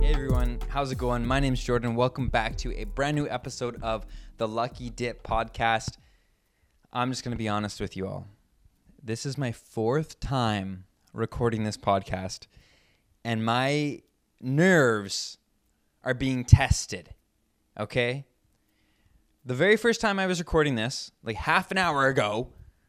Hey everyone, how's it going? My name's Jordan. Welcome back to a brand new episode of the Lucky Dip podcast. I'm just going to be honest with you all. This is my fourth time recording this podcast, and my nerves are being tested, okay? The very first time I was recording this, like half an hour ago,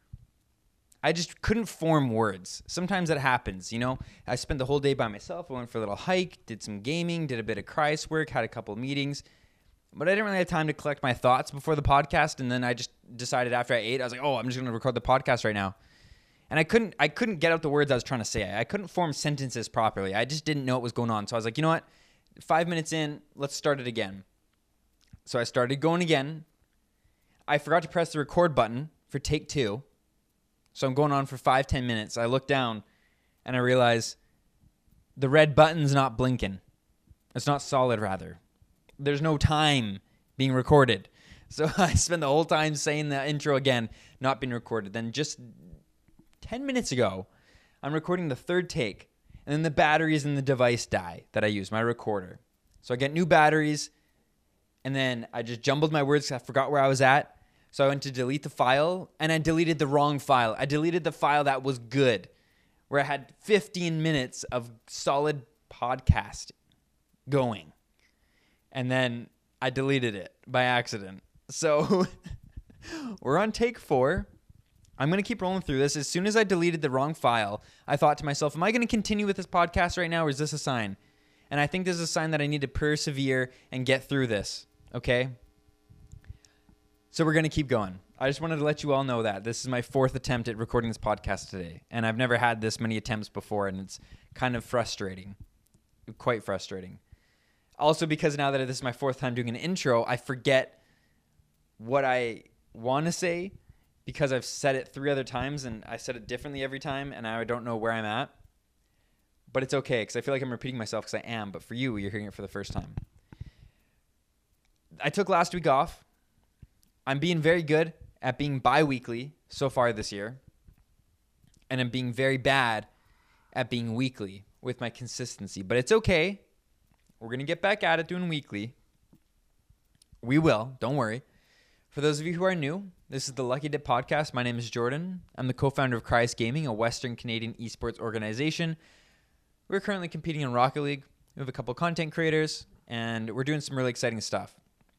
I just couldn't form words. Sometimes that happens, you know. I spent the whole day by myself. I went for a little hike, did some gaming, did a bit of Christ work, had a couple of meetings. But I didn't really have time to collect my thoughts before the podcast. And then I just decided after I ate, I was like, oh, I'm just going to record the podcast right now. And I couldn't get out the words I was trying to say. I couldn't form sentences properly. I just didn't know what was going on. So I was like, you know what? 5 minutes in, let's start it again. So I started going again. I forgot to press the record button for take 2. So I'm going on for 5-10 minutes. I look down and I realize the red button's not blinking. It's not solid, rather. There's no time being recorded. So I spend the whole time saying the intro again, not being recorded. Then just 10 minutes ago, I'm recording the third take, and then the batteries in the device die that I use, my recorder. So I get new batteries, and then I just jumbled my words. I forgot where I was at. So I went to delete the file, and I deleted the wrong file. I deleted the file that was good, where I had 15 minutes of solid podcast going. And then I deleted it by accident. So we're on take 4. I'm going to keep rolling through this. As soon as I deleted the wrong file, I thought to myself, am I going to continue with this podcast right now, or is this a sign? And I think this is a sign that I need to persevere and get through this, okay? So we're going to keep going. I just wanted to let you all know that. This is my 4th attempt at recording this podcast today. And I've never had this many attempts before, and it's kind of frustrating. Quite frustrating. Also, because now that this is my 4th time doing an intro, I forget what I want to say because I've said it 3 other times, and I said it differently every time, and I don't know where I'm at. But it's okay, because I feel like I'm repeating myself, because I am. But for you, you're hearing it for the first time. I took last week off. I'm being very good at being bi-weekly so far this year. And I'm being very bad at being weekly with my consistency. But it's okay. We're going to get back at it doing weekly. We will. Don't worry. For those of you who are new, this is the Lucky Dip podcast. My name is Jordan. I'm the co-founder of Christ Gaming, a Western Canadian esports organization. We're currently competing in Rocket League. We have a couple content creators, and we're doing some really exciting stuff.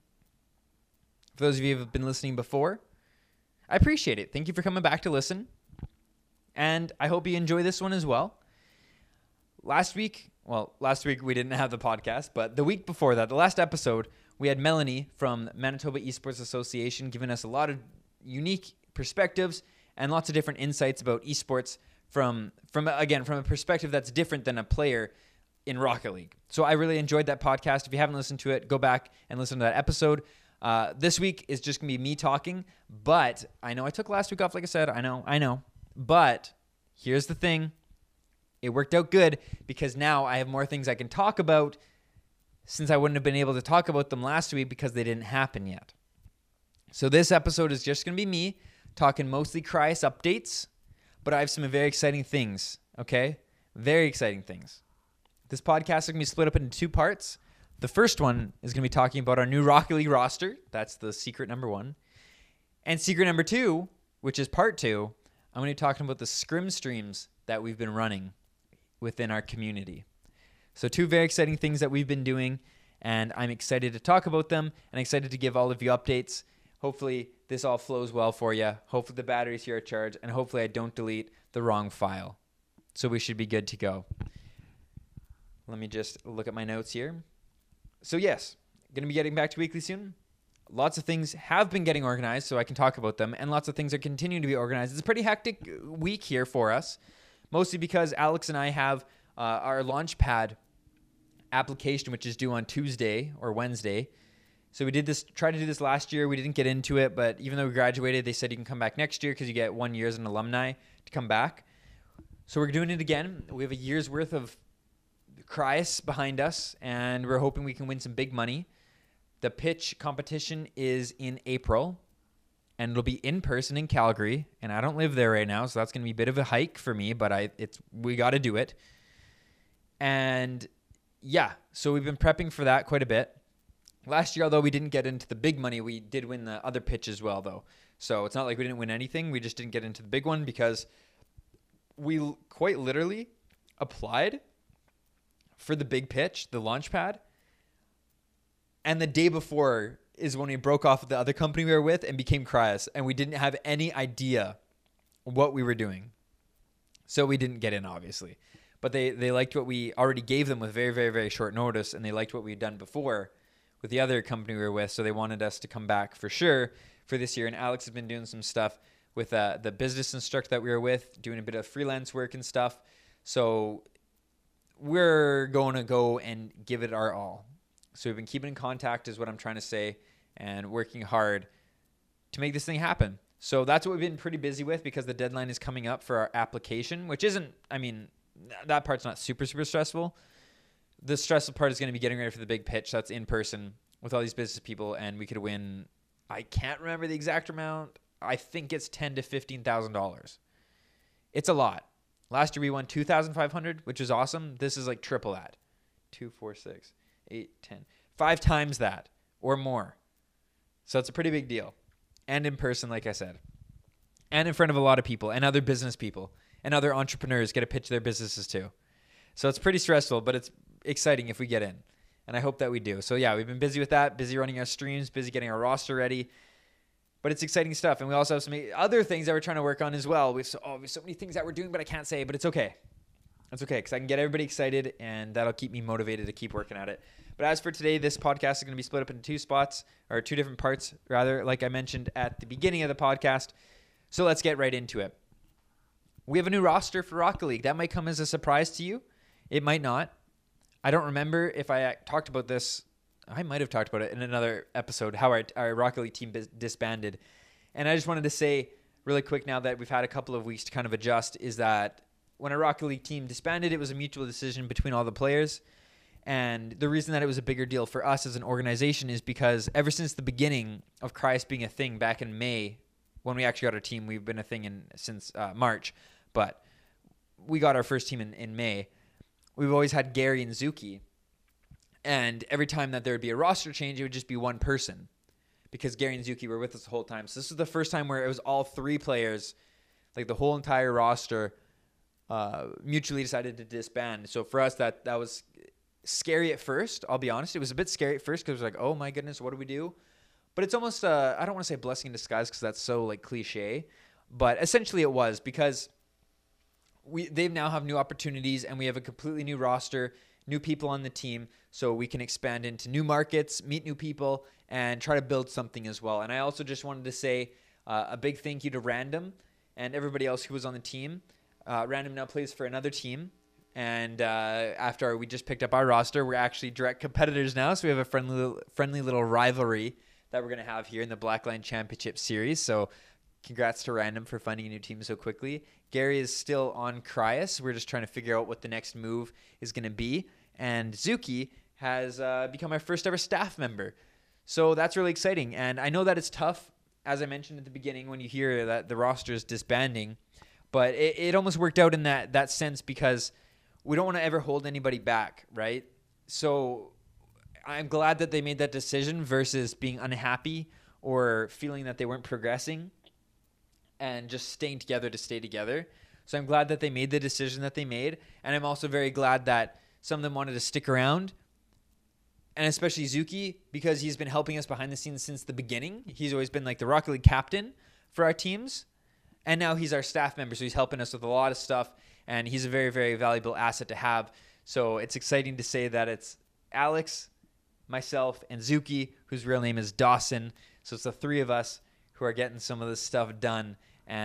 For those of you who have been listening before, I appreciate it. Thank you for coming back to listen. And I hope you enjoy this one as well. Last week we didn't have the podcast, but the week before that, the last episode, we had Melanie from Manitoba Esports Association giving us a lot of unique perspectives and lots of different insights about esports from a perspective that's different than a player in Rocket League. So I really enjoyed that podcast. If you haven't listened to it, go back and listen to that episode. This week is just going to be me talking, but I know I took last week off, like I said, I know, but here's the thing. It worked out good because now I have more things I can talk about since I wouldn't have been able to talk about them last week because they didn't happen yet. So this episode is just going to be me talking mostly Christ updates, but I have some very exciting things, okay? Very exciting things. This podcast is going to be split up into 2 parts. The first one is going to be talking about our new Rocket League roster. That's the secret number 1. And secret number 2, which is part 2, I'm going to be talking about the scrim streams that we've been running within our community. So 2 very exciting things that we've been doing, and I'm excited to talk about them and excited to give all of you updates. Hopefully this all flows well for you. Hopefully the batteries here are charged, and hopefully I don't delete the wrong file. So we should be good to go. Let me just look at my notes here. So yes, going to be getting back to weekly soon. Lots of things have been getting organized, so I can talk about them, and lots of things are continuing to be organized. It's a pretty hectic week here for us, mostly because Alex and I have our Launchpad application, which is due on Tuesday or Wednesday. So we tried to do this last year. We didn't get into it, but even though we graduated, they said you can come back next year because you get 1 year as an alumni to come back. So we're doing it again. We have a year's worth of Christ behind us, and we're hoping we can win some big money. The pitch competition is in April, and it'll be in person in Calgary, and I don't live there right now, so that's going to be a bit of a hike for me, but we got to do it. And yeah, so we've been prepping for that quite a bit. Last year, although we didn't get into the big money, we did win the other pitch as well, though. So it's not like we didn't win anything. We just didn't get into the big one because we quite literally applied for the big pitch, the launch pad. And the day before is when we broke off with the other company we were with and became Cryas. And we didn't have any idea what we were doing. So we didn't get in, obviously. But they liked what we already gave them with very, very, very short notice. And they liked what we had done before with the other company we were with. So they wanted us to come back for sure for this year. And Alex has been doing some stuff with the business instructor that we were with, doing a bit of freelance work and stuff. So we're going to go and give it our all. So we've been keeping in contact is what I'm trying to say, and working hard to make this thing happen. So that's what we've been pretty busy with because the deadline is coming up for our application, which isn't, I mean, that part's not super, super stressful. The stressful part is going to be getting ready for the big pitch. That's in person with all these business people, and we could win, I can't remember the exact amount. I think it's $10,000 to $15,000. It's a lot. Last year we won $2,500, which is awesome. This is like triple that. 2, 4, 6, 8, 10. 5 times that or more. So it's a pretty big deal. And in person, like I said. And in front of a lot of people and other business people and other entrepreneurs get to pitch their businesses too. So it's pretty stressful, but it's exciting if we get in. And I hope that we do. So yeah, we've been busy with that, busy running our streams, busy getting our roster ready. But it's exciting stuff. And we also have some other things that we're trying to work on as well. We have so many things that we're doing, but I can't say, but it's okay. It's okay because I can get everybody excited and that'll keep me motivated to keep working at it. But as for today, this podcast is going to be split up into 2 different parts, rather, like I mentioned at the beginning of the podcast. So let's get right into it. We have a new roster for Rocket League. That might come as a surprise to you. It might not. I don't remember if I talked about this. I might have talked about it in another episode, how our Rocket League team disbanded. And I just wanted to say really quick now that we've had a couple of weeks to kind of adjust, is that when our Rocket League team disbanded, it was a mutual decision between all the players. And the reason that it was a bigger deal for us as an organization is because ever since the beginning of Cryas being a thing back in May, when we actually got our team, we've been a thing since March, but we got our first team in May. We've always had Gary and Zuki. And every time that there would be a roster change, it would just be one person because Gary and Zuki were with us the whole time. So this is the first time where it was all 3 players, like the whole entire roster, mutually decided to disband. So for us, that was scary at first. I'll be honest. It was a bit scary at first because it was like, oh my goodness, what do we do? But it's almost, I don't want to say blessing in disguise because that's so like cliche, but essentially it was because they now have new opportunities and we have a completely new roster, new people on the team, so we can expand into new markets, meet new people, and try to build something as well. And I also just wanted to say a big thank you to Random and everybody else who was on the team. Random now plays for another team, and after we just picked up our roster, we're actually direct competitors now, so we have a friendly little rivalry that we're going to have here in the Blackline Championship Series. So congrats to Random for finding a new team so quickly. Gary is still on Cryas. We're just trying to figure out what the next move is going to be. And Zuki has become our first ever staff member. So that's really exciting. And I know that it's tough, as I mentioned at the beginning, when you hear that the roster is disbanding. But it almost worked out in that sense because we don't want to ever hold anybody back, right? So I'm glad that they made that decision versus being unhappy or feeling that they weren't progressing and just staying together to stay together. So I'm glad that they made the decision that they made. And I'm also very glad that some of them wanted to stick around. And especially Zuki, because he's been helping us behind the scenes since the beginning. He's always been like the Rocket League captain for our teams. And now he's our staff member, so he's helping us with a lot of stuff. And he's a very, very valuable asset to have. So it's exciting to say that it's Alex, myself, and Zuki, whose real name is Dawson. So it's the 3 of us who are getting some of this stuff done.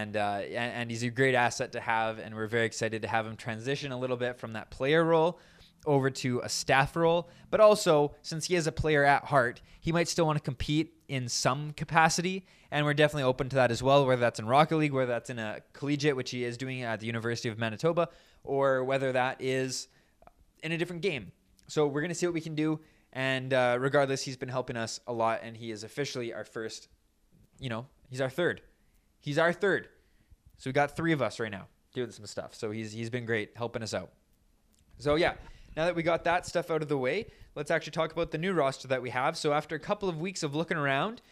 And he's a great asset to have. And we're very excited to have him transition a little bit from that player role over to a staff role. But also, since he is a player at heart, he might still want to compete in some capacity. And we're definitely open to that as well, whether that's in Rocket League, whether that's in a collegiate, which he is doing at the University of Manitoba, or whether that is in a different game. So we're going to see what we can do. And regardless, he's been helping us a lot. And he is officially our first, he's our third. He's our third. So we got 3 of us right now doing some stuff. So he's been great helping us out. So yeah, now that we got that stuff out of the way, let's actually talk about the new roster that we have. So after a couple of weeks of looking around,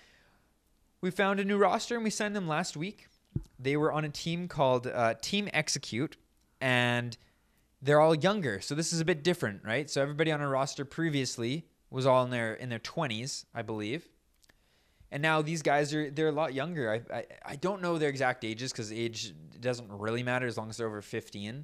we found a new roster and we signed them last week. They were on a team called Team Execute, and they're all younger. So this is a bit different, right? So everybody on our roster previously was all in their 20s, I believe. And now these guys they're a lot younger. I don't know their exact ages because age doesn't really matter as long as they're over 15.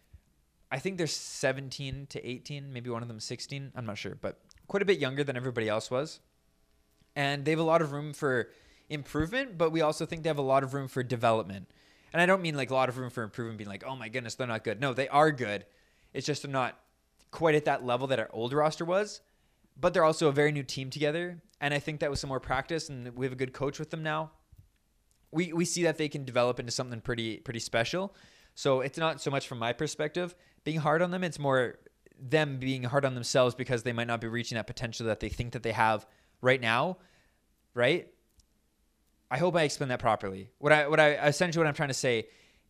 I think they're 17 to 18, maybe one of them 16. I'm not sure, but quite a bit younger than everybody else was. And they have a lot of room for improvement, but we also think they have a lot of room for development. And I don't mean like a lot of room for improvement being like, oh my goodness, they're not good. No, they are good. It's just they're not quite at that level that our old roster was. But they're also a very new team together. And I think that with some more practice, and we have a good coach with them now, we see that they can develop into something pretty special. So it's not so much from my perspective being hard on them. It's more them being hard on themselves because they might not be reaching that potential that they think that they have right now, right? I hope I explained that properly. What I'm trying to say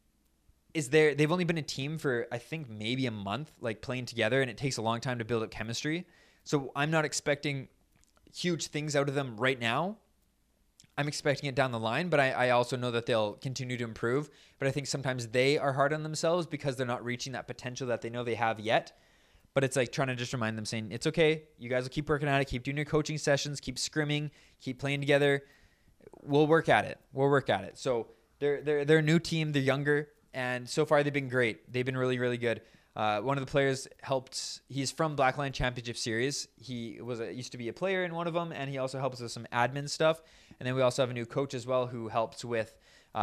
is they've only been a team for, I think, maybe a month, like playing together, and it takes a long time to build up chemistry. So I'm not expecting huge things out of them right now. I'm expecting it down the line, but I also know that they'll continue to improve. But I think sometimes they are hard on themselves because they're not reaching that potential that they know they have yet. But it's like trying to just remind them, saying, it's okay. You guys will keep working at it. Keep doing your coaching sessions. Keep scrimming. Keep playing together. We'll work at it. So they're a new team. They're younger. And so far they've been great. They've been really, really good. One of the players helped. He's from Blackline Championship Series. He used to be a player in one of them, and he also helps with some admin stuff. And then we also have a new coach as well who helps with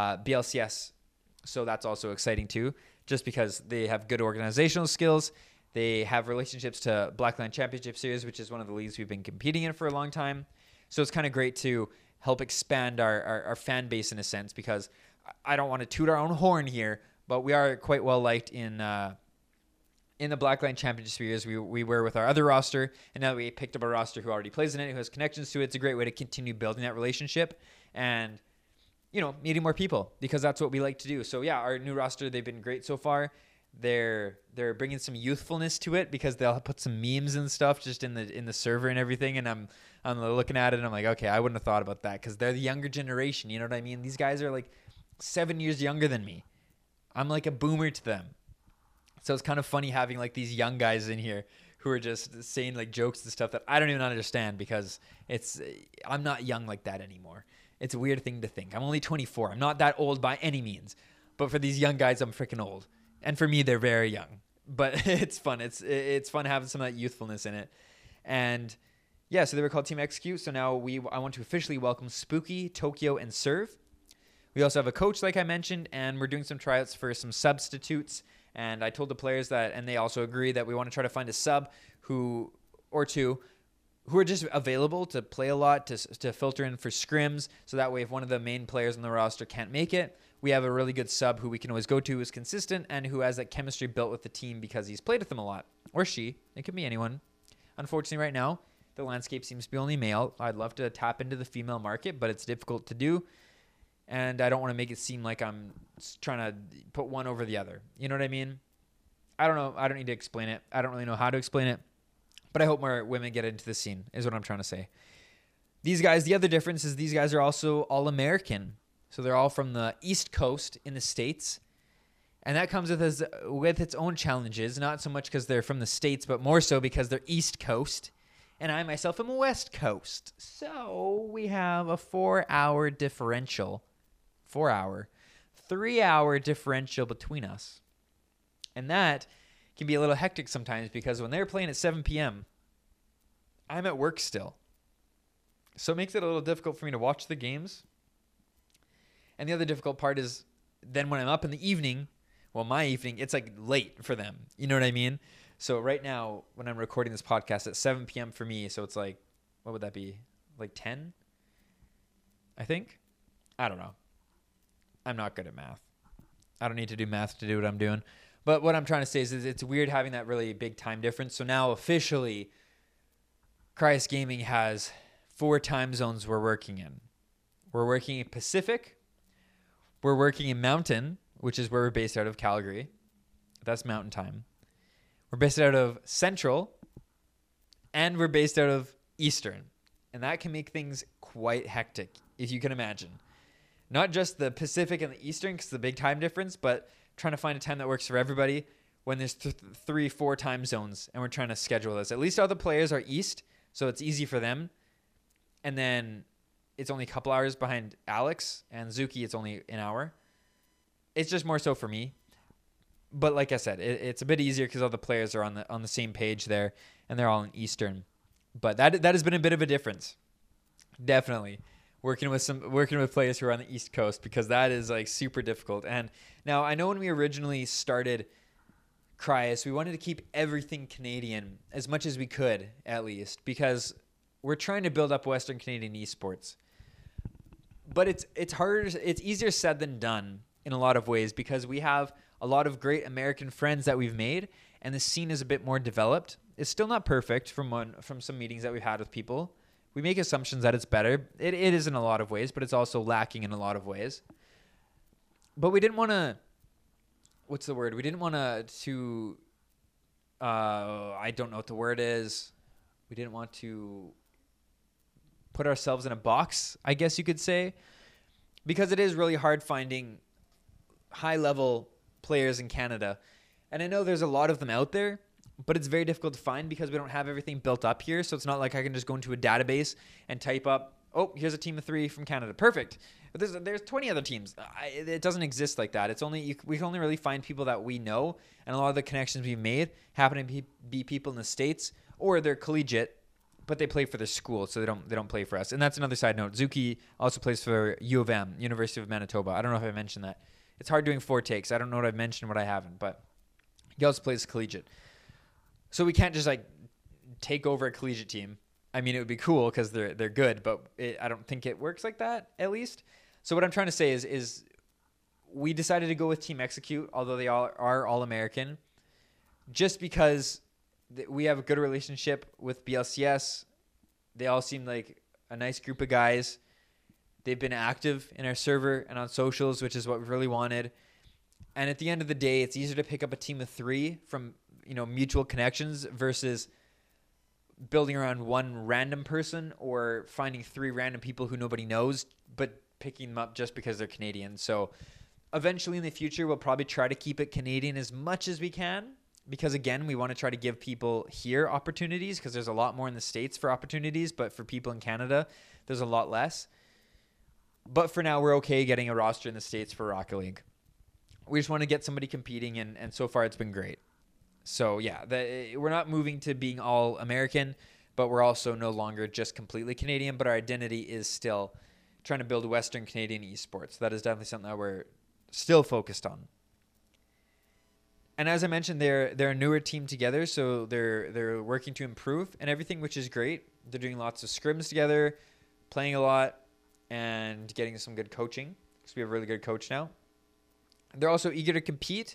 BLCS. So that's also exciting too, just because they have good organizational skills. They have relationships to Blackline Championship Series, which is one of the leagues we've been competing in for a long time. So it's kind of great to help expand our fan base in a sense, because I don't want to toot our own horn here, but we are quite well liked in the Blackline Championship Series. We were with our other roster, and now we picked up a roster who already plays in it, who has connections to it. It's a great way to continue building that relationship and, meeting more people, because that's what we like to do. So yeah, our new roster, they've been great so far. They're bringing some youthfulness to it because they'll put some memes and stuff just in the server and everything. And I'm looking at it and I'm like, okay, I wouldn't have thought about that because they're the younger generation. You know what I mean? These guys are like 7 years younger than me. I'm like a boomer to them. So it's kind of funny having like these young guys in here who are just saying like jokes and stuff that I don't even understand, because I'm not young like that anymore. It's a weird thing to think. I'm only 24. I'm not that old by any means. But for these young guys, I'm freaking old. And for me, they're very young. But it's fun. It's fun having some of that youthfulness in it. And yeah, so they were called Team Execute. So now I want to officially welcome Spooky, Tokyo, and Serve. We also have a coach, like I mentioned, and we're doing some tryouts for some substitutes. And I told the players that, and they also agree that we want to try to find a sub or two who are just available to play a lot, to filter in for scrims. So that way, if one of the main players on the roster can't make it, we have a really good sub who we can always go to, who's consistent, and who has that chemistry built with the team because he's played with them a lot. Or she. It could be anyone. Unfortunately, right now, the landscape seems to be only male. I'd love to tap into the female market, but it's difficult to do. And I don't want to make it seem like I'm trying to put one over the other. You know what I mean? I don't know. I don't need to explain it. I don't really know how to explain it. But I hope more women get into the scene, is what I'm trying to say. These guys, the other difference is these guys are also all American. So they're all from the East Coast in the States. And that comes with its own challenges, not so much because they're from the States, but more so because they're East Coast. And I myself am West Coast. So we have a 4-hour differential. 3-hour differential between us. And that can be a little hectic sometimes, because when they're playing at 7 p.m., I'm at work still. So it makes it a little difficult for me to watch the games. And the other difficult part is then when I'm up in the evening, well, my evening, it's like late for them. You know what I mean? So right now, when I'm recording this podcast at 7 p.m. for me, so it's like, what would that be? Like 10? I think? I don't know. I'm not good at math. I don't need to do math to do what I'm doing. But what I'm trying to say is it's weird having that really big time difference. So now officially, Cryus Gaming has 4 time zones we're working in. We're working in Pacific. We're working in Mountain, which is where we're based out of, Calgary. That's Mountain time. We're based out of Central, and we're based out of Eastern. And that can make things quite hectic, if you can imagine. Not just the Pacific and the Eastern, because the big time difference, but trying to find a time that works for everybody when there's 3-4 time zones, and we're trying to schedule this. At least all the players are East, so it's easy for them. And then it's only a couple hours behind Alex, and Zuki, it's only an hour. It's just more so for me. But like I said, it's a bit easier because all the players are on the same page there, and they're all in Eastern. But that has been a bit of a difference, definitely, working with players who are on the East Coast, because that is like super difficult. And now I know when we originally started Cryus, we wanted to keep everything Canadian as much as we could, at least, because we're trying to build up Western Canadian esports. But it's harder. It's easier said than done in a lot of ways, because we have a lot of great American friends that we've made, and the scene is a bit more developed. It's still not perfect from some meetings that we've had with people. We make assumptions that it's better. It is in a lot of ways, but it's also lacking in a lot of ways. But we didn't want to, what's the word? We didn't want to I don't know what the word is. We didn't want to put ourselves in a box, I guess you could say, because it is really hard finding high-level players in Canada. And I know there's a lot of them out there, but it's very difficult to find because we don't have everything built up here. So it's not like I can just go into a database and type up, oh, here's a team of 3 from Canada. Perfect. But there's 20 other teams. It doesn't exist like that. We can only really find people that we know, and a lot of the connections we've made happen to be people in the States, or they're collegiate, but they play for their school, so they don't play for us. And that's another side note. Zuki also plays for U of M, University of Manitoba. I don't know if I mentioned that. It's hard doing 4 takes. I don't know what I've mentioned, what I haven't, but he also plays collegiate. So we can't just like take over a collegiate team. I mean, it would be cool because they're good, but I don't think it works like that, at least. So what I'm trying to say is we decided to go with Team Execute, although they are all American, just because we have a good relationship with BLCS. They all seem like a nice group of guys. They've been active in our server and on socials, which is what we really wanted. And at the end of the day, it's easier to pick up a team of 3 from mutual connections versus building around one random person or finding 3 random people who nobody knows, but picking them up just because they're Canadian. So eventually in the future, we'll probably try to keep it Canadian as much as we can, because again, we want to try to give people here opportunities, because there's a lot more in the States for opportunities, but for people in Canada, there's a lot less. But for now, we're okay getting a roster in the States for Rocket League. We just want to get somebody competing, and so far it's been great. So yeah, we're not moving to being all American, but we're also no longer just completely Canadian, but our identity is still trying to build Western Canadian esports. That is definitely something that we're still focused on. And as I mentioned, they're a newer team together, so they're working to improve and everything, which is great. They're doing lots of scrims together, playing a lot, and getting some good coaching, because we have a really good coach now. They're also eager to compete.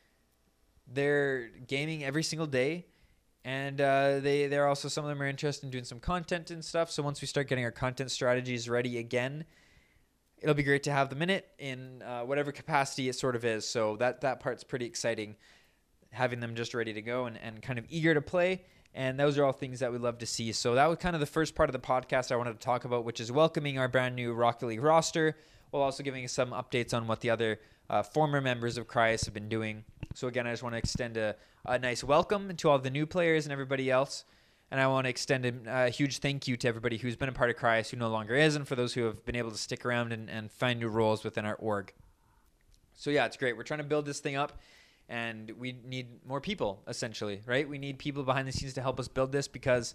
They're gaming every single day, and they're also, some of them are interested in doing some content and stuff. So once we start getting our content strategies ready again, it'll be great to have them in it in whatever capacity it sort of is. So that part's pretty exciting, having them just ready to go and kind of eager to play. And those are all things that we'd love to see. So that was kind of the first part of the podcast I wanted to talk about, which is welcoming our brand new Rocket League roster, while also giving some updates on what the other former members of Cryus have been doing. So again, I just want to extend a nice welcome to all the new players and everybody else. And I want to extend a huge thank you to everybody who's been a part of Cryus, who no longer is, and for those who have been able to stick around and find new roles within our org. So yeah, it's great. We're trying to build this thing up, and we need more people, essentially, right? We need people behind the scenes to help us build this, because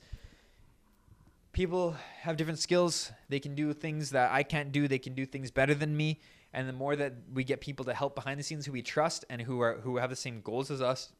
people have different skills. They can do things that I can't do. They can do things better than me. And the more that we get people to help behind the scenes who we trust and who have the same goals as us,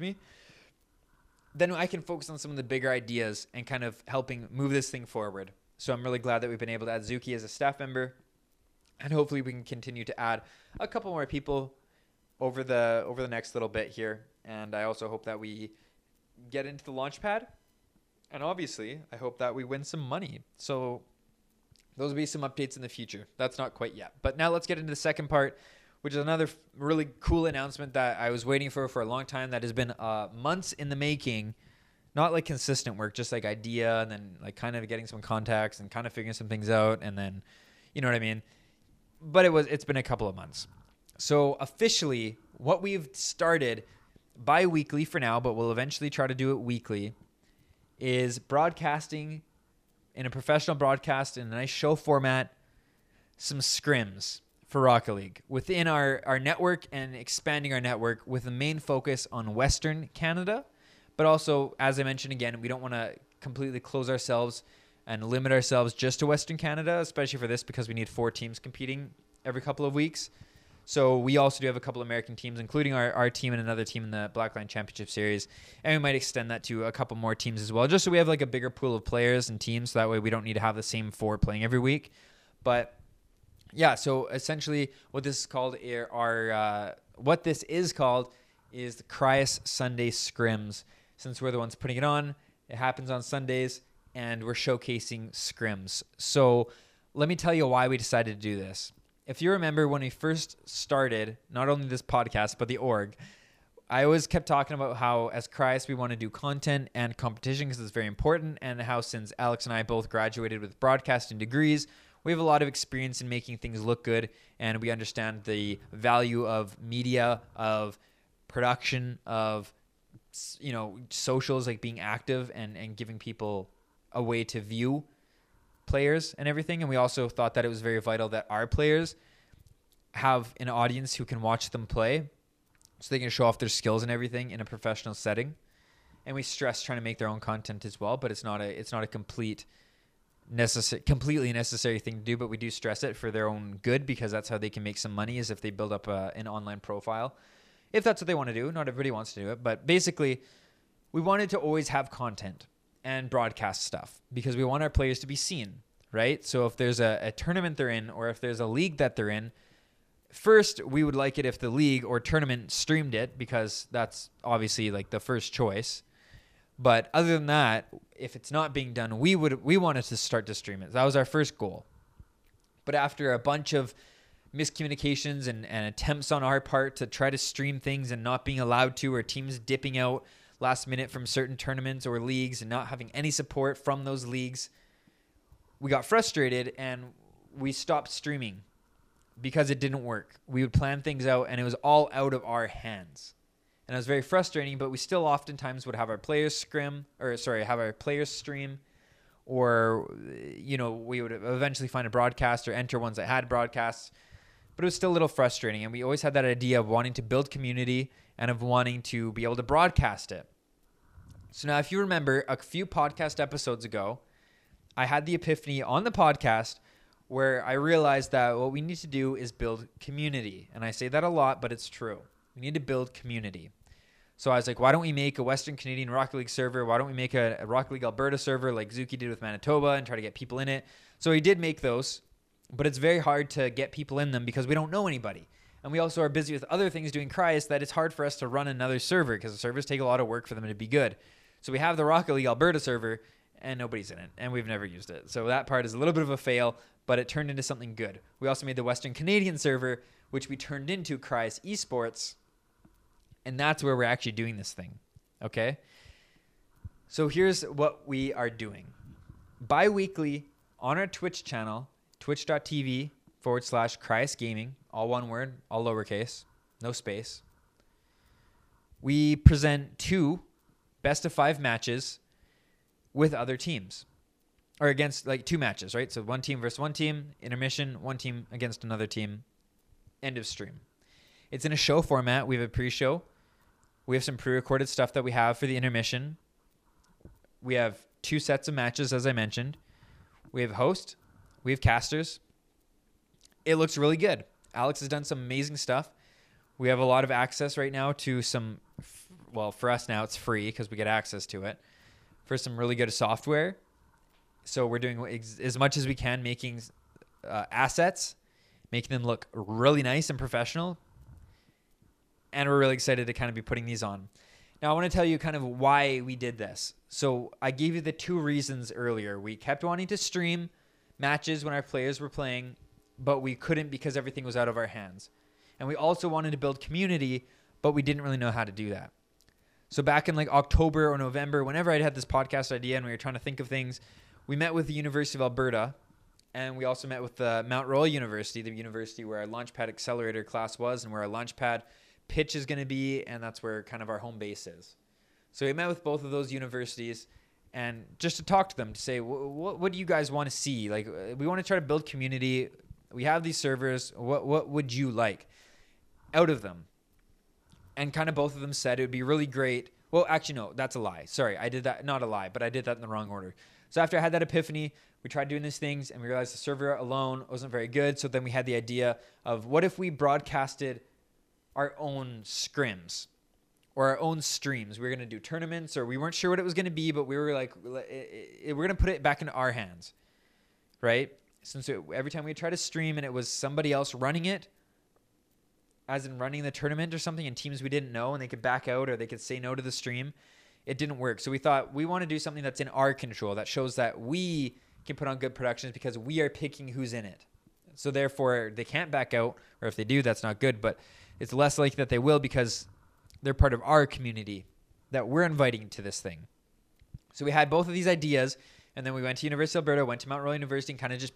then I can focus on some of the bigger ideas and kind of helping move this thing forward. So I'm really glad that we've been able to add Zuki as a staff member, and hopefully we can continue to add a couple more people over the next little bit here. And I also hope that we get into the launch pad, and obviously I hope that we win some money. So those will be some updates in the future. That's not quite yet. But now let's get into the second part, which is another really cool announcement that I was waiting for a long time, that has been months in the making. Not like consistent work, just like idea, and then like kind of getting some contacts and kind of figuring some things out, and then, you know what I mean? But it's been a couple of months. So officially, what we've started bi-weekly for now, but we'll eventually try to do it weekly, is broadcasting in a professional broadcast in a nice show format, some scrims for Rocket League within our network, and expanding our network with a main focus on Western Canada. But also, as I mentioned again, we don't want to completely close ourselves and limit ourselves just to Western Canada, especially for this, because we need 4 teams competing every couple of weeks. So we also do have a couple of American teams, including our team and another team in the Blackline Championship Series. And we might extend that to a couple more teams as well, just so we have like a bigger pool of players and teams. So that way we don't need to have the same 4 playing every week. But yeah, so essentially what this is called is the Cryas Sunday Scrims. Since we're the ones putting it on, it happens on Sundays, and we're showcasing scrims. So let me tell you why we decided to do this. If you remember when we first started, not only this podcast, but the org, I always kept talking about how as Cryas we want to do content and competition because it's very important, and how since Alex and I both graduated with broadcasting degrees, we have a lot of experience in making things look good, and we understand the value of media, of production, of, you know, socials, like being active and giving people a way to view players and everything. And we also thought that it was very vital that our players have an audience who can watch them play so they can show off their skills and everything in a professional setting. And we stress trying to make their own content as well, but it's not a completely necessary thing to do, but we do stress it for their own good, because that's how they can make some money, is if they build up an online profile. If that's what they want to do. Not everybody wants to do it, but basically we wanted to always have content and broadcast stuff because we want our players to be seen, right? So if there's a tournament they're in, or if there's a league that they're in, first we would like it if the league or tournament streamed it, because that's obviously like the first choice. But other than that, if it's not being done, we wanted to start to stream it. That was our first goal. But after a bunch of miscommunications and attempts on our part to try to stream things and not being allowed to, or teams dipping out last minute from certain tournaments or leagues and not having any support from those leagues, we got frustrated and we stopped streaming because it didn't work. We would plan things out and it was all out of our hands. And it was very frustrating, but we still oftentimes would have our players stream, or, you know, we would eventually find a broadcast or enter ones that had broadcasts. But it was still a little frustrating, and we always had that idea of wanting to build community and of wanting to be able to broadcast it. So now, if you remember a few podcast episodes ago, I had the epiphany on the podcast where I realized that what we need to do is build community. And I say that a lot, but it's true. We need to build community. So I was like, why don't we make a Western Canadian Rocket League server? Why don't we make a Rocket League Alberta server like Zuki did with Manitoba and try to get people in it? So he did make those. But it's very hard to get people in them because we don't know anybody. And we also are busy with other things doing Cryas that it's hard for us to run another server because the servers take a lot of work for them to be good. So we have the Rocket League Alberta server and nobody's in it, and we've never used it. So that part is a little bit of a fail, but it turned into something good. We also made the Western Canadian server, which we turned into Cryas Esports, and that's where we're actually doing this thing, okay? So here's what we are doing. Bi-weekly on our Twitch channel, twitch.tv/Cryas Gaming, all one word, all lowercase, no space. We present 2 best of 5 matches with other teams, or against, like, 2 matches, right? So 1 team versus 1 team, intermission, 1 team against another team, end of stream. It's in a show format. We have a pre-show. We have some pre-recorded stuff that we have for the intermission. We have 2 sets of matches, as I mentioned. We have a host. We have casters. It looks really good. Alex has done some amazing stuff. We have a lot of access right now to some, well, for us now it's free because we get access to it, for some really good software. So we're doing as much as we can, making assets, making them look really nice and professional. And we're really excited to kind of be putting these on. Now, I want to tell you kind of why we did this. So I gave you the 2 reasons earlier. We kept wanting to stream matches when our players were playing, but we couldn't because everything was out of our hands. And we also wanted to build community, but we didn't really know how to do that. So back in like October or November, whenever I had this podcast idea and we were trying to think of things, we met with the University of Alberta, and we also met with Mount Royal University, the university where our Launchpad Accelerator class was and where our Launchpad pitch is going to be, and that's where kind of our home base is. So we met with both of those universities, and just to talk to them, to say, what do you guys want to see? Like, we want to try to build community. We have these servers. What would you like out of them? And kind of both of them said it would be really great. Well, actually, no, that's a lie. Sorry, I did that. Not a lie, but I did that in the wrong order. So after I had that epiphany, we tried doing these things, and we realized the server alone wasn't very good. So then we had the idea of, what if we broadcasted our own scrims or our own streams? We were going to do tournaments, or we weren't sure what it was going to be, but we were like, we're going to put it back into our hands, right? Since every time we try to stream and it was somebody else running it, as in running the tournament or something, and teams we didn't know, and they could back out or they could say no to the stream, it didn't work. So we thought, we want to do something that's in our control, that shows that we can put on good productions because we are picking who's in it. So therefore, they can't back out, or if they do, that's not good, but it's less likely that they will because they're part of our community that we're inviting to this thing. So we had both of these ideas, and then we went to University of Alberta, went to Mount Royal University, and kind of just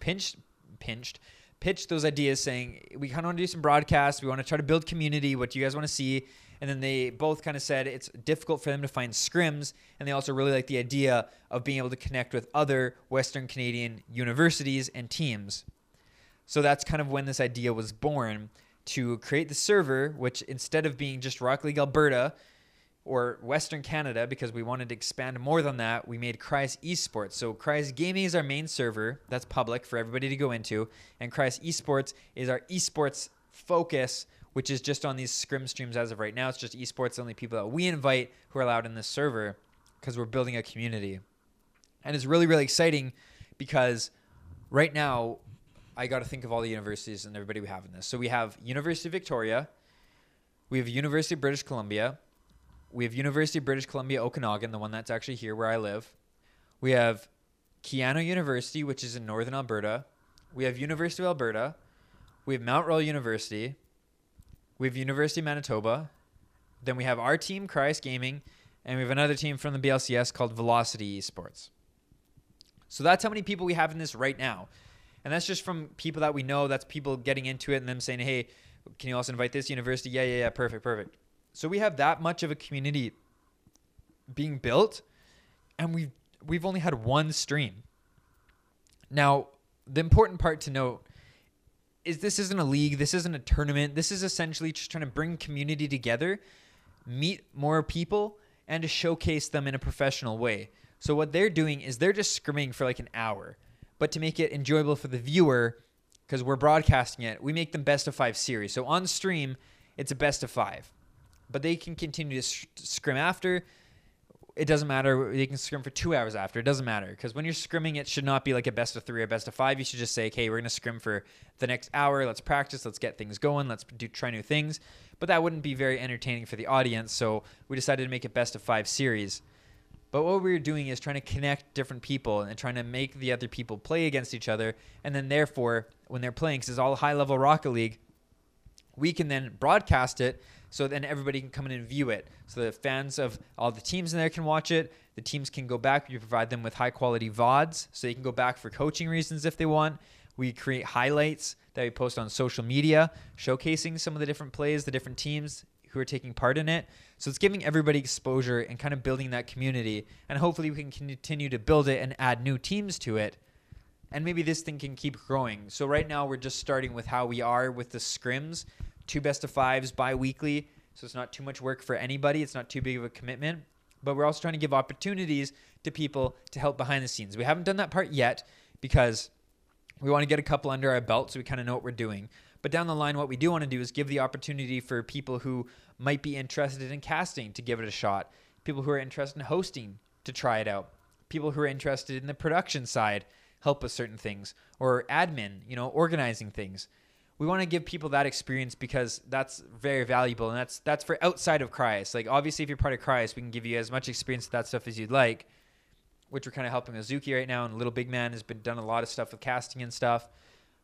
pitched those ideas, saying, we kind of want to do some broadcasts. We want to try to build community. What do you guys want to see? And then they both kind of said it's difficult for them to find scrims, and they also really like the idea of being able to connect with other Western Canadian universities and teams. So that's kind of when this idea was born, to create the server, which instead of being just Rocket League Alberta or Western Canada, because we wanted to expand more than that, we made Cryas Esports. So Cryas Gaming is our main server that's public for everybody to go into, and Cryas Esports is our esports focus, which is just on these scrim streams as of right now. It's just esports, the only people that we invite who are allowed in this server, because we're building a community. And it's really, really exciting because right now I got to think of all the universities and everybody we have in this. So we have University of Victoria, we have University of British Columbia, we have University of British Columbia Okanagan, the one that's actually here where I live. We have Keano University, which is in northern Alberta. We have University of Alberta. We have Mount Royal University. We have University of Manitoba. Then we have our team, Cryas Gaming, and we have another team from the BLCS called Velocity Esports. So that's how many people we have in this right now. And that's just from people that we know. That's people getting into it and them saying, hey, can you also invite this university? Yeah, perfect. So we have that much of a community being built, and we've only had one stream. Now, the important part to note is this isn't a league, this isn't a tournament. This is essentially just trying to bring community together, meet more people, and to showcase them in a professional way. So what they're doing is they're just scrimming for like an hour. But to make it enjoyable for the viewer, because we're broadcasting it, we make them best of 5 series. So on stream, it's a best of 5. But they can continue to scrim after. It doesn't matter. They can scrim for 2 hours after. It doesn't matter. Because when you're scrimming, it should not be like a best of 3 or best of 5. You should just say, okay, we're going to scrim for the next hour. Let's practice. Let's get things going. Let's try new things. But that wouldn't be very entertaining for the audience. So we decided to make it best of 5 series. But what we were doing is trying to connect different people and trying to make the other people play against each other. And then therefore, when they're playing, because it's all high-level Rocket League, we can then broadcast it so then everybody can come in and view it. So the fans of all the teams in there can watch it. The teams can go back. We provide them with high-quality VODs so they can go back for coaching reasons if they want. We create highlights that we post on social media showcasing some of the different plays, the different teams who are taking part in it. So it's giving everybody exposure and kind of building that community. And hopefully we can continue to build it and add new teams to it. And maybe this thing can keep growing. So right now we're just starting with how we are with the scrims. 2 best of 5s bi-weekly. So it's not too much work for anybody. It's not too big of a commitment. But we're also trying to give opportunities to people to help behind the scenes. We haven't done that part yet because we want to get a couple under our belt so we kind of know what we're doing. But down the line, what we do want to do is give the opportunity for people who might be interested in casting to give it a shot. People who are interested in hosting to try it out. People who are interested in the production side, help with certain things. Or admin, organizing things. We want to give people that experience because that's very valuable. And that's for outside of Cryas. Like, obviously, if you're part of Cryas, we can give you as much experience with that stuff as you'd like, which we're kind of helping Azuki right now. And Little Big Man has done a lot of stuff with casting and stuff.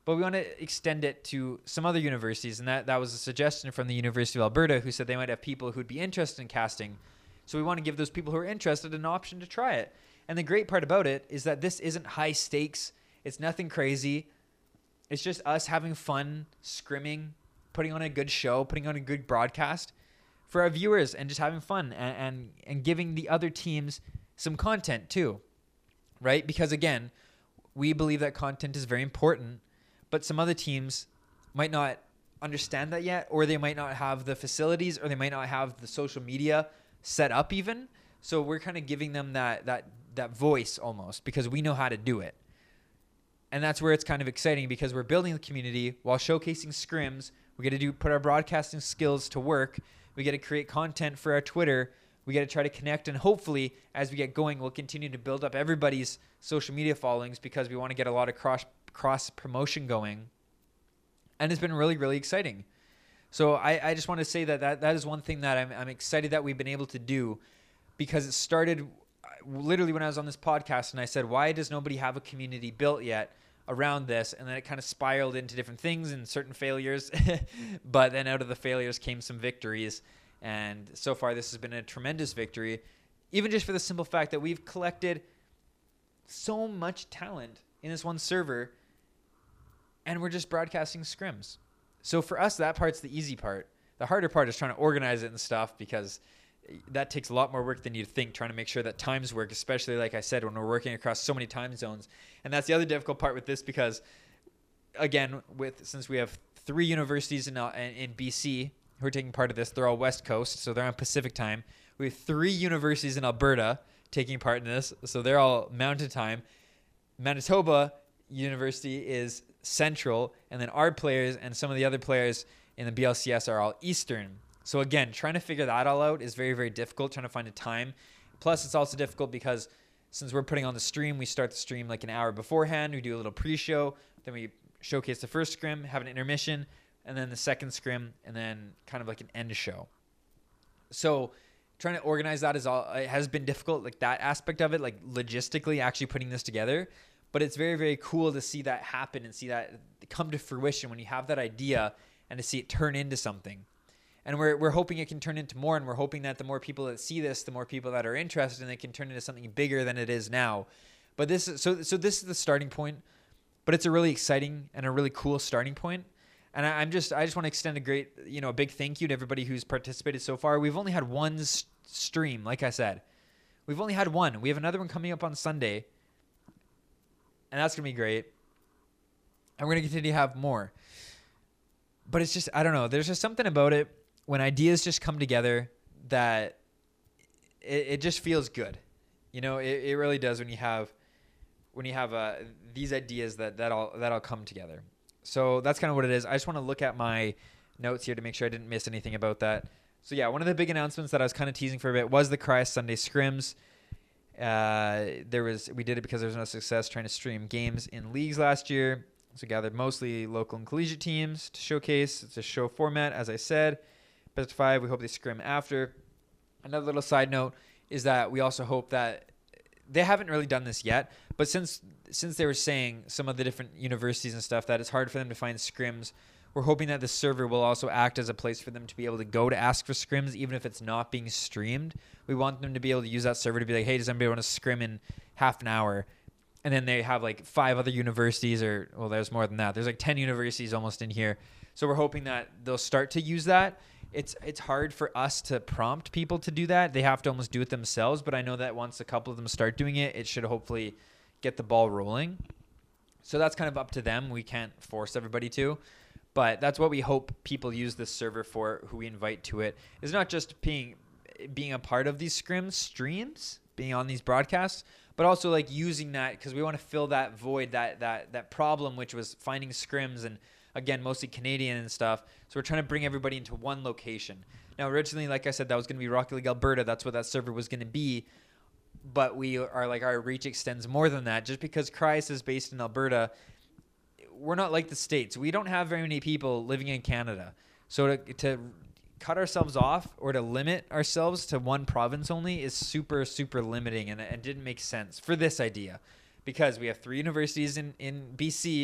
but we want to extend it to some other universities. And that was a suggestion from the University of Alberta, who said they might have people who'd be interested in casting. So we want to give those people who are interested an option to try it. And the great part about it is that this isn't high stakes. It's nothing crazy. It's just us having fun, scrimming, putting on a good show, putting on a good broadcast for our viewers, and just having fun and giving the other teams some content too, right? Because again, we believe that content is very important, but some other teams might not understand that yet, or they might not have the facilities, or they might not have the social media set up even. So we're kind of giving them that voice almost, because we know how to do it. And that's where it's kind of exciting, because we're building the community while showcasing scrims. We get to put our broadcasting skills to work. We get to create content for our Twitter. We get to try to connect, and hopefully as we get going, we'll continue to build up everybody's social media followings, because we want to get a lot of cross promotion going. And it's been really, really exciting. So I just want to say that is one thing that I'm excited that we've been able to do, because it started literally when I was on this podcast and I said, why does nobody have a community built yet around this? And then it kind of spiraled into different things and certain failures. But then out of the failures came some victories. And so far, this has been a tremendous victory, even just for the simple fact that we've collected so much talent in this one server, and we're just broadcasting scrims. So for us, that part's the easy part. The harder part is trying to organize it and stuff, because that takes a lot more work than you'd think, trying to make sure that times work, especially, like I said, when we're working across so many time zones. And that's the other difficult part with this, because, again, since we have 3 universities in BC who are taking part of this, they're all West Coast, so they're on Pacific time. We have 3 universities in Alberta taking part in this, so they're all Mountain time. Manitoba University is Central, and then our players and some of the other players in the BLCS are all Eastern. So again, trying to figure that all out is very, very difficult, trying to find a time. Plus, it's also difficult because since we're putting on the stream, we start the stream like an hour beforehand. We do a little pre-show. Then we showcase the first scrim, have an intermission, and then the second scrim, and then kind of like an end show. So trying to organize that it has been difficult, like that aspect of it, like logistically actually putting this together. But it's very, very cool to see that happen and see that come to fruition when you have that idea, and to see it turn into something. And we're hoping it can turn into more, and we're hoping that the more people that see this, the more people that are interested, and it can turn into something bigger than it is now. But this is so this is the starting point, but it's a really exciting and a really cool starting point. And I just want to extend a big thank you to everybody who's participated so far. We've only had one stream, like I said. We've only had one. We have another one coming up on Sunday, and that's going to be great. And we're going to continue to have more. But it's just, I don't know. There's just something about it when ideas just come together that it just feels good. You know, it really does when you have these ideas that all come together. So that's kind of what it is. I just want to look at my notes here to make sure I didn't miss anything about that. So yeah, one of the big announcements that I was kind of teasing for a bit was the Cry Sunday scrims. We did it because there was no success trying to stream games in leagues last year. So gathered mostly local and collegiate teams to showcase. It's a show format, as I said. Best of 5. We hope they scrim after. Another little side note is that we also hope that they haven't really done this yet, but since they were saying, some of the different universities and stuff, that it's hard for them to find scrims, we're hoping that the server will also act as a place for them to be able to go to ask for scrims, even if it's not being streamed. We want them to be able to use that server to be like, hey, does anybody want to scrim in half an hour? And then they have like 5 other universities, there's more than that. There's like 10 universities almost in here. So we're hoping that they'll start to use that. It's hard for us to prompt people to do that. They have to almost do it themselves. But I know that once a couple of them start doing it, it should hopefully get the ball rolling. So that's kind of up to them. We can't force everybody to. But that's what we hope people use this server for, who we invite to it. It's not just being a part of these streams, being on these broadcasts, but also like using that because we want to fill that void, that problem, which was finding scrims, and again, mostly Canadian and stuff. So we're trying to bring everybody into one location. Now, originally, like I said, that was going to be Rocket League Alberta. That's what that server was going to be. But we are like, our reach extends more than that. Just because Cryus is based in Alberta, we're not like the States. We don't have very many people living in Canada. So to cut ourselves off or to limit ourselves to one province only is super, super limiting, and it didn't make sense for this idea, because we have 3 universities in BC,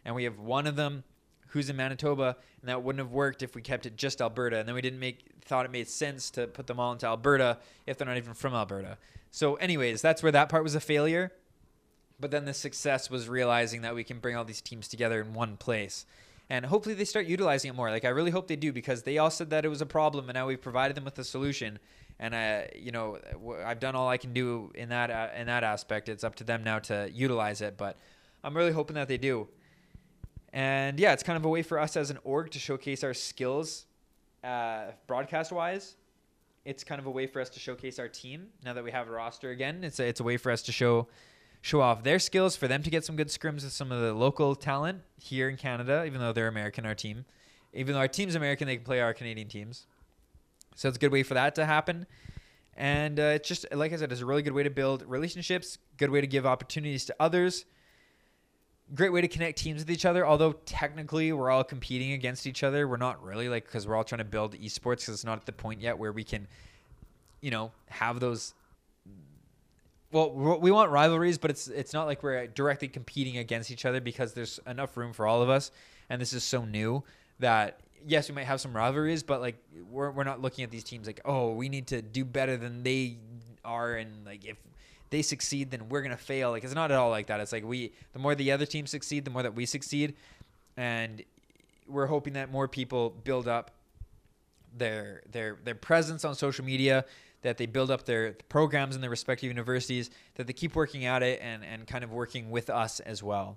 and we have one of them who's in Manitoba, and that wouldn't have worked if we kept it just Alberta. And then we thought it made sense to put them all into Alberta if they're not even from Alberta. So anyways, that's where that part was a failure. But then the success was realizing that we can bring all these teams together in one place. And hopefully they start utilizing it more. Like, I really hope they do, because they all said that it was a problem, and now we've provided them with a solution. And I've done all I can do in that aspect. It's up to them now to utilize it, but I'm really hoping that they do. And yeah, it's kind of a way for us as an org to showcase our skills, broadcast-wise. It's kind of a way for us to showcase our team now that we have a roster again. It's a way for us to show off their skills, for them to get some good scrims with some of the local talent here in Canada, even though they're American, our team. Even though our team's American, they can play our Canadian teams. So it's a good way for that to happen. And it's just, like I said, it's a really good way to build relationships, good way to give opportunities to others, great way to connect teams with each other. Although technically we're all competing against each other, we're not really, like, because we're all trying to build esports, because it's not at the point yet where we can, have those. Well, we want rivalries, but it's not like we're directly competing against each other, because there's enough room for all of us, and this is so new that yes, we might have some rivalries, but like we're not looking at these teams like, oh, we need to do better than they are, and like if they succeed, then we're gonna fail. Like, it's not at all like that. It's like the more the other teams succeed, the more that we succeed, and we're hoping that more people build up their presence on social media, that they build up their programs in their respective universities, that they keep working at it and kind of working with us as well.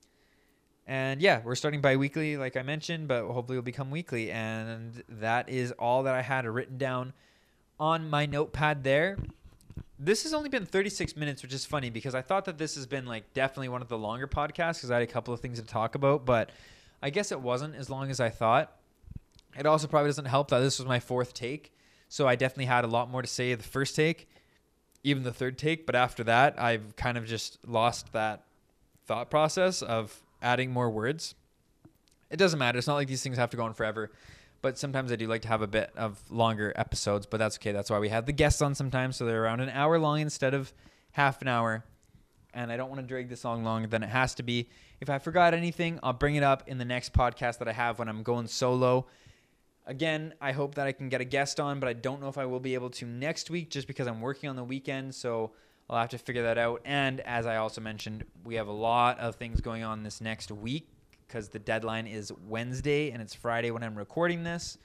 And yeah, we're starting bi-weekly, like I mentioned, but hopefully it'll become weekly. And that is all that I had written down on my notepad there. This has only been 36 minutes, which is funny, because I thought that this has been like definitely one of the longer podcasts, because I had a couple of things to talk about, but I guess it wasn't as long as I thought. It also probably doesn't help that this was my fourth take. So I definitely had a lot more to say the first take, even the third take. But after that, I've kind of just lost that thought process of adding more words. It doesn't matter. It's not like these things have to go on forever. But sometimes I do like to have a bit of longer episodes. But that's okay. That's why we have the guests on sometimes. So they're around an hour long instead of half an hour. And I don't want to drag this song longer than it has to be. If I forgot anything, I'll bring it up in the next podcast that I have when I'm going solo. Again, I hope that I can get a guest on, but I don't know if I will be able to next week just because I'm working on the weekend, so I'll have to figure that out. And as I also mentioned, we have a lot of things going on this next week because the deadline is Wednesday and it's Friday when I'm recording this.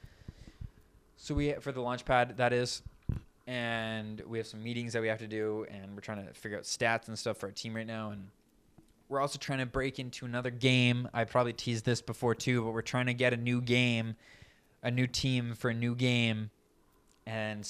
So for the Launchpad, that is. And we have some meetings that we have to do, and we're trying to figure out stats and stuff for our team right now. And we're also trying to break into another game. I probably teased this before too, but we're trying to get a new game, a new team for a new game, and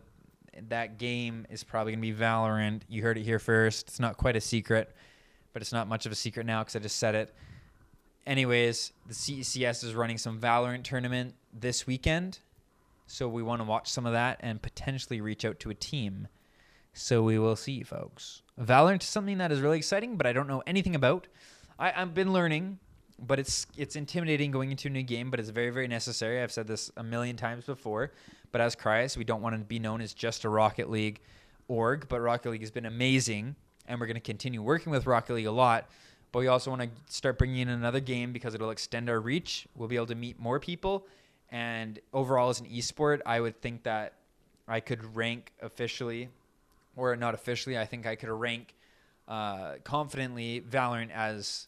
that game is probably going to be Valorant. You heard it here first. It's not quite a secret, but it's not much of a secret now because I just said it. Anyways, the CECS is running some Valorant tournament this weekend, so we want to watch some of that and potentially reach out to a team. So we will see, folks. Valorant is something that is really exciting, but I don't know anything about. I've been learning, but it's intimidating going into a new game, but it's very, very necessary. I've said this a million times before, but as Cryus, we don't want to be known as just a Rocket League org, but Rocket League has been amazing, and we're going to continue working with Rocket League a lot, but we also want to start bringing in another game because it'll extend our reach. We'll be able to meet more people, and overall as an esport, I would think that I could rank officially, or not officially, I think I could rank confidently Valorant as...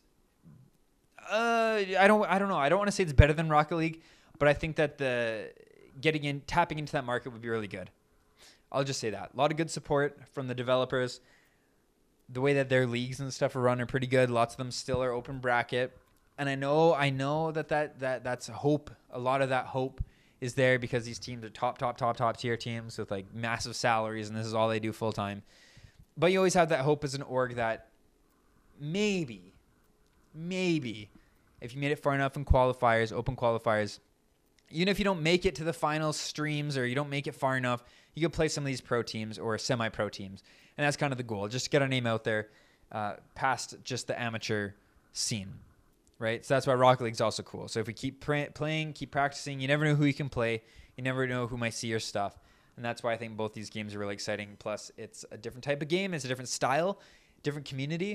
I don't know. I don't want to say it's better than Rocket League, but I think that tapping into that market would be really good. I'll just say that. A lot of good support from the developers. The way that their leagues and stuff are run are pretty good. Lots of them still are open bracket. And I know that's hope. A lot of that hope is there because these teams are top tier teams with like massive salaries, and this is all they do full time. But you always have that hope as an org that maybe if you made it far enough in qualifiers, open qualifiers, even if you don't make it to the final streams or you don't make it far enough, you can play some of these pro teams or semi-pro teams. And that's kind of the goal, just to get our name out there past just the amateur scene, right? So that's why Rocket League's also cool. So if we keep playing, keep practicing, you never know who you can play. You never know who might see your stuff. And that's why I think both these games are really exciting. Plus, it's a different type of game. It's a different style, different community.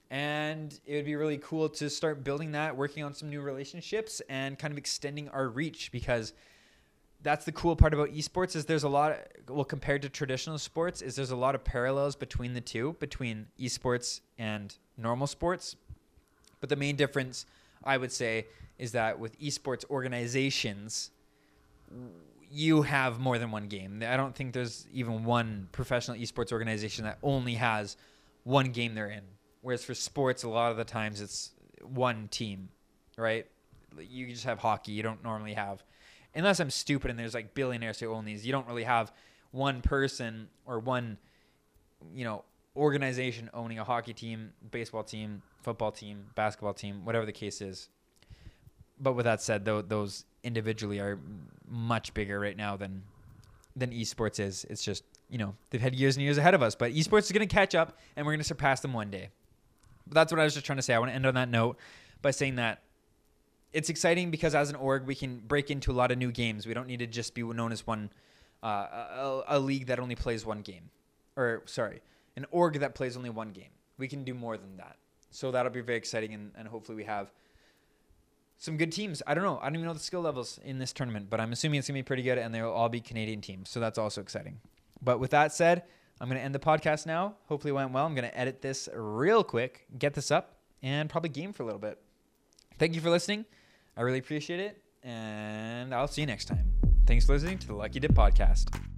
And it would be really cool to start building that, working on some new relationships and kind of extending our reach, because that's the cool part about esports is there's a lot, compared to traditional sports, is there's a lot of parallels between the two, between esports and normal sports. But the main difference, I would say, is that with esports organizations, you have more than one game. I don't think there's even one professional esports organization that only has one game they're in. Whereas for sports, a lot of the times it's one team, right? You just have hockey. You don't normally have, unless I'm stupid and there's like billionaires who own these, you don't really have one person or one, organization owning a hockey team, baseball team, football team, basketball team, whatever the case is. But with that said, though, those individually are much bigger right now than esports is. It's just, they've had years and years ahead of us, but esports is going to catch up and we're going to surpass them one day. But that's what I was just trying to say. I want to end on that note by saying that it's exciting because as an org, we can break into a lot of new games. We don't need to just be known as one, a league that only plays one game. An org that plays only one game. We can do more than that. So that'll be very exciting, and hopefully we have some good teams. I don't know. I don't even know the skill levels in this tournament, but I'm assuming it's going to be pretty good, and they'll all be Canadian teams. So that's also exciting. But with that said, I'm going to end the podcast now. Hopefully it went well. I'm going to edit this real quick, get this up, and probably game for a little bit. Thank you for listening. I really appreciate it, and I'll see you next time. Thanks for listening to the Lucky Dip Podcast.